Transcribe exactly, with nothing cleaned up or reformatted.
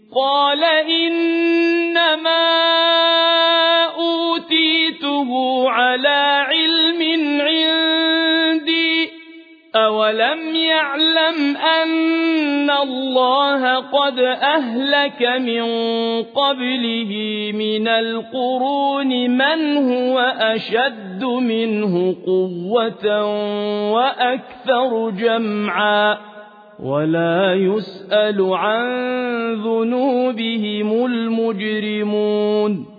قال إنما أوتيته على علم عندي أولم يعلم أن الله قد أهلك من قبله من القرون من هو أشد منه قوة وأكثر جمعا ولا يسأل عن ذنوبهم المجرمون